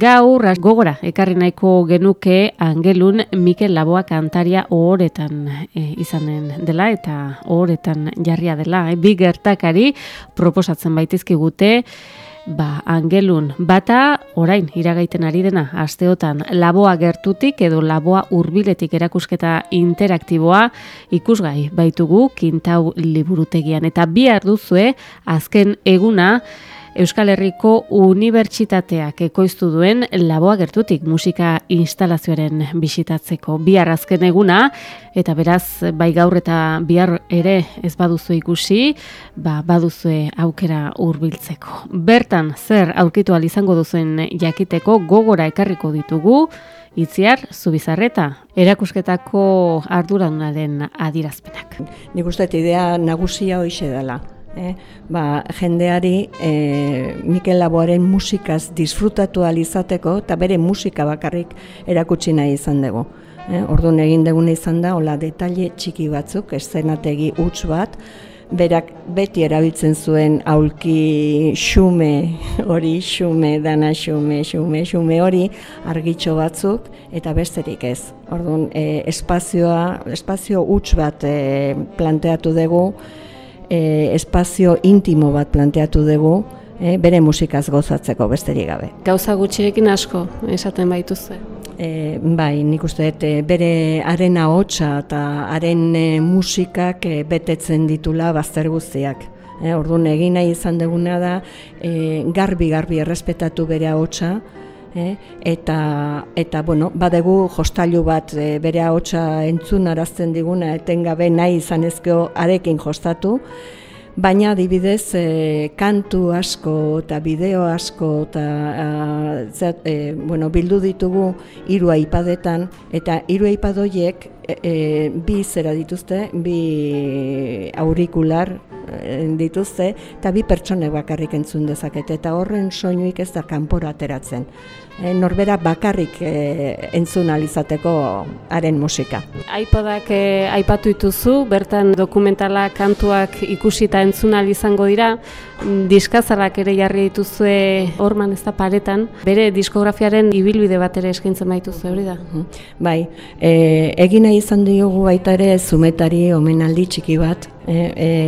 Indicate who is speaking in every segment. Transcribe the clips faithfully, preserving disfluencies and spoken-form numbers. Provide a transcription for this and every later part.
Speaker 1: Gaur gogora ekarri nahiko genuke Angelun Mikel Laboa kantaria ohoretan e, izanen dela eta ohoretan jarria dela. E, bi gertakari proposatzen baitizkigute ba, Angelun bata orain iragaiten ari dena asteotan Laboa gertutik edo Laboa hurbiletik erakusketa interaktiboa ikusgai baitugu Kintau liburutegian eta bihar duzue azken eguna Euskal Herriko Unibertsitateak ekoiztu duen Laboa gertutik musika instalazioaren bisitatzeko bihar azken eguna eta beraz bai gaur eta bihar ere ez baduzu ikusi, ba baduzue aukera hurbiltzeko. Bertan zer aurkitu ahal izango duzuen jakiteko gogora ekarriko ditugu Itziar Zubizarreta, erakusketako arduradunaren adierazpenak.
Speaker 2: Nik uste idea nagusia hoixe dela. Eh, ba, jendeari eh, Mikel Laboaren musikaz disfrutatu ahal izateko eta bere musika bakarrik erakutsi nahi izan dugu. Eh, orduan egin duguna izan da, hola detaile txiki batzuk, eszenategi huts bat, berak beti erabiltzen zuen aulki xume hori, xume, dana xume, xume, xume hori, argitxo batzuk eta besterik ez. Orduan eh, espazioa, espazio huts bat eh, planteatu dugu, E, espazio intimo bat planteatu dugu, e, bere musikaz gozatzeko besterik gabe.
Speaker 1: Gauza gutxirekin asko esaten baituzue.
Speaker 2: E, bai, nik uste dut bere haren ahotsa eta haren e, musikak e, betetzen ditula bazter guztiak. E, orduan egin nahi izan duguna da e, garbi-garbi errespetatu bere ahotsa, Eh, eta, eta bueno, badegu jostailu bat e, bere ahotsa entzun arazten diguna etengabe nahi izan ezkeo arekin jostatu, baina adibidez e, kantu asko eta bideo asko eta a, e, bueno, bildu ditugu hiru iPadetan eta hiru iPad horiek e, e, bi zera dituzte, bi aurikular dituzte eta bi pertsonek bakarrik entzun dezakete eta horren soinuik ez da kanpora ateratzen. E, norbera bakarrik e, entzun ahal izateko haren musika.
Speaker 1: iPadak e, aipatu dituzu, bertan dokumentala kantuak ikusita entzun ahal izango dira, diskazalak ere jarri dituzue horman ez da paretan, bere diskografiaren ibilbide bat ere eskaintzen baituzue, hori da?
Speaker 2: Bai, e, egin nahi izan diogu baita ere Zumetari omenaldi txiki bat, e,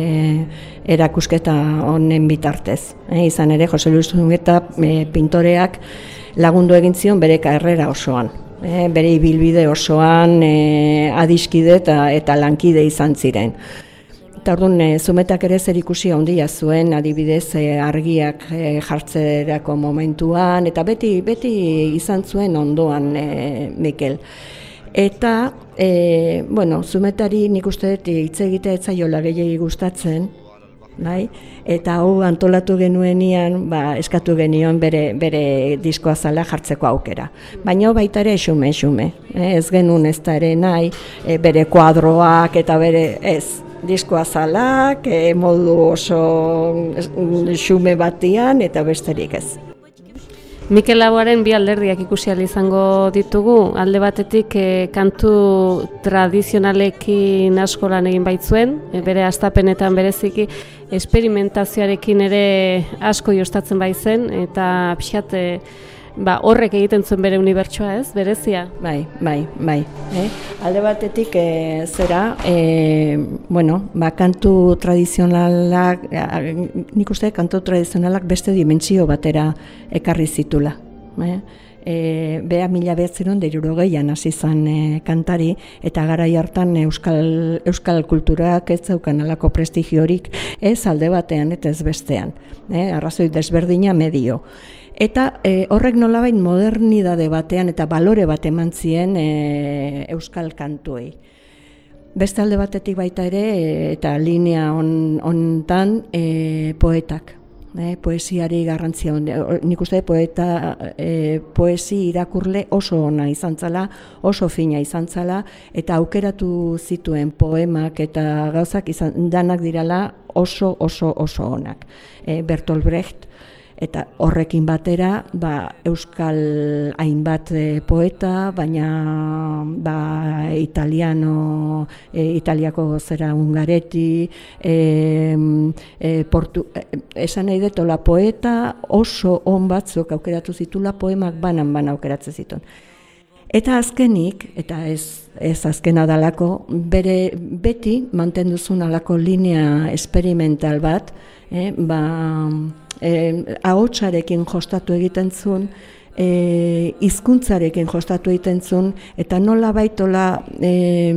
Speaker 2: e, erakusketa honen bitartez. E, izan ere, Jose Luis Zumeta e, pintoreak lagundu egin zion bere karrera osoan. E, bere ibilbide osoan e, adiskide eta, eta lankide izan ziren. Eta orduan, e, Zumetak ere zer ikusi handia zuen, adibidez e, argiak e, jartzerako momentuan, eta beti, beti izan zuen ondoan e, Mikel. Eta, e, bueno, Zumetari nik uste dut hitz egitea ez zaiola gehiegi gustatzen, bai? Eta hau antolatu genuenian, ba, eskatu genion bere, bere diskoazala jartzeko aukera. Baina baita ere xume-xume, eh? Ez genuen ez da ere nahi, e, bere kuadroak eta bere ez. Diskoazalak, e, modu oso xume batian eta besterik ez.
Speaker 1: Mikel Laboaren bi alderdiak ikusi ahal izango ditugu, alde batetik e, kantu tradizionalekin asko lan egin baitzuen, e, bere hastapenetan bereziki esperimentazioarekin ere asko jostatzen baitzen eta pixat e, ba, horrek egiten zuen bere unibertsoa, ez, berezia?
Speaker 2: Bai, bai, bai. Eh? Alde batetik e, zera, e, bueno, ba, kantu tradizionalak, nik uste kantu tradizionalak beste dimentsio batera ekarri zitula. Eh? E, Bea mila behatziron derurogeian hasi zen e, kantari eta garai hartan euskal, euskal kulturak ez zeukan alako prestigiorik ez alde batean eta ez bestean. Eh? Arrazoi desberdina medio. Eta e, horrek nolabait modernidade batean eta balore bat eman zien e, euskal kantuei. Beste alde batetik baita ere e, eta linea honetan on, e, poetak. E, poesiari garrantzia hon, nik uste poeta, e, poesi irakurle oso ona izan zala, oso fina izan zala, eta aukeratu zituen poemak eta gauzak izan danak dirala oso oso oso onak. E, Bertolt Brecht, eta horrekin batera ba, euskal hainbat e, poeta, baina ba, italiano, e, italiako zera Ungaretti, e, e, portu, e, esan nahi dut, la poeta oso on batzuk aukeratu zitula, poemak banan-bana aukeratzen zituen. Eta azkenik, eta ez, ez azkena dalako, bere beti mantendu zuen alako linea experimental bat, eh, ba, eh, ahotsarekin jostatu egiten zuen, eh, hizkuntzarekin jostatu egiten zuen, eta nola baitola eh,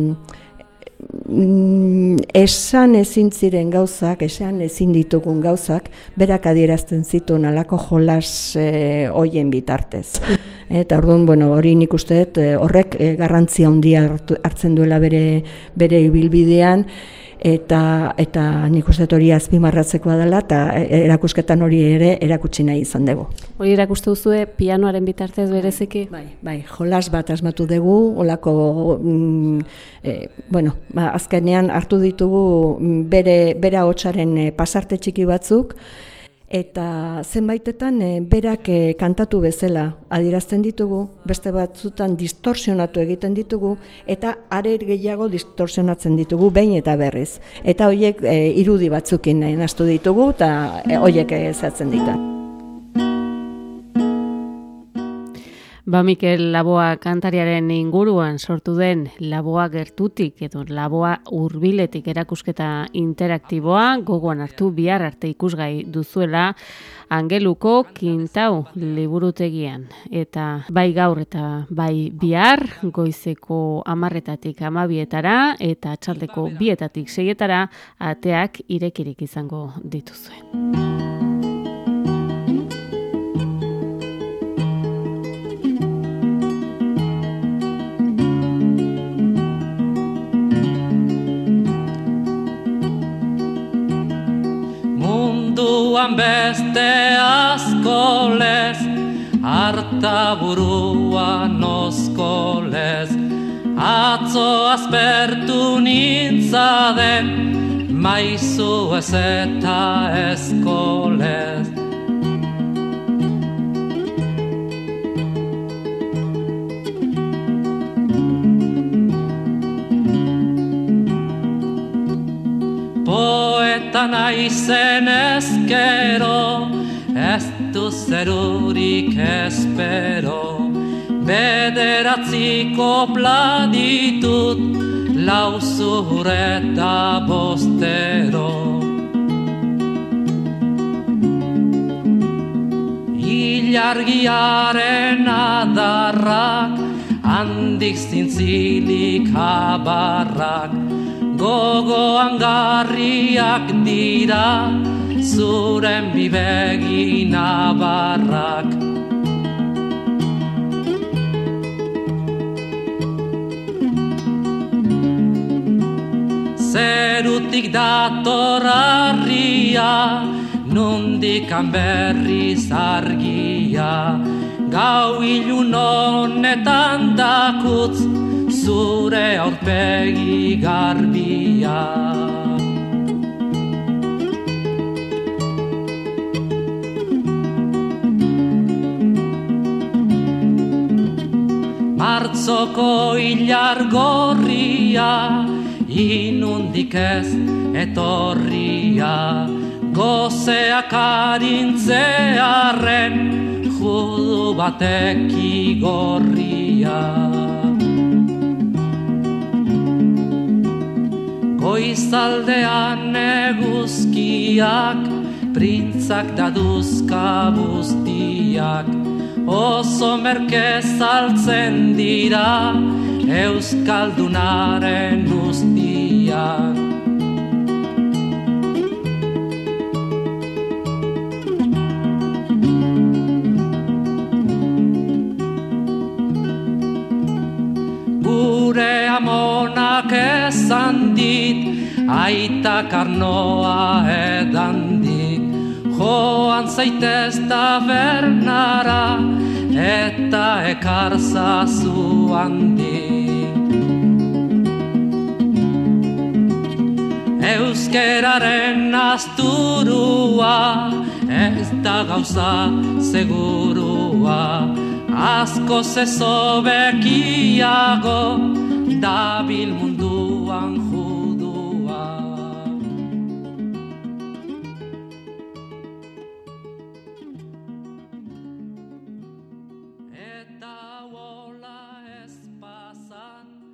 Speaker 2: esan ezin ziren gauzak, esan ezin ditugun gauzak, berak adierazten zituen alako jolas eh, hoien bitartez. Eta orduan, bueno, hori nik uste dut horrek e, garrantzia handia hartzen duela bere bere ibilbidean, eta eta nik uste dut hori azpimarratzekoa dela, eta erakusketan hori ere erakutsi nahi izan dugu.
Speaker 1: Hori erakuste duzue pianoaren bitartez bereziki?
Speaker 2: Bai, bai, jolas bat asmatu dugu, olako, mm, e, bueno, ba, azkenean hartu ditugu bere bere ahotsaren e, pasarte txiki batzuk, eta zenbaitetan e, berak e, kantatu bezala adierazten ditugu, beste batzutan distorsionatu egiten ditugu, eta are gehiago distorsionatzen ditugu behin eta berriz. Eta horiek e, irudi batzukin nahastu ditugu, eta e, horiek ezatzen dita.
Speaker 1: Ba, Mikel Laboa kantariaren inguruan sortu den Laboa gertutik edo Laboa hurbiletik erakusketa interaktiboa gogoan hartu bihar arte ikusgai duzuela Angeluko Kintau liburutegian. Eta bai gaur eta bai bihar goizeko hamarretatik hamabietara eta atxaldeko bietatik seietara ateak irekirik izango dituzue.
Speaker 3: Munduan beste asko lez, harta burua nozko lez, atzo aspertu nintzaden, maizu ez eta ezko lez. Poeta naizen ezkero, ez du zerurik espero, bederatziko platitut, lau zureta bostero. Ilargiaren adarrak, handik zintzilik abarrak, gogoan garriak dira, zuren bibegi nabarrak. Zerutik dator harria, nondikan berriz argia, gau ilun honetan dakutz, zure aurpegi garbia. Martzoko ilar gorria, inundik ez etorria, gozeak arintzearen, judu batek igorria. Goizaldean eguzkiak, printzak daduzka buztiak, oso merke saltzen dira, euskaldunaren ustiak. Gure amonak esan dit, aita karnoa edan dit, joan zaitez tabernara, eta ekarzazu handik. Euskeraren asturua, ez da gauza segurua, asko zezo bekiago, dabil munduan judua. Eta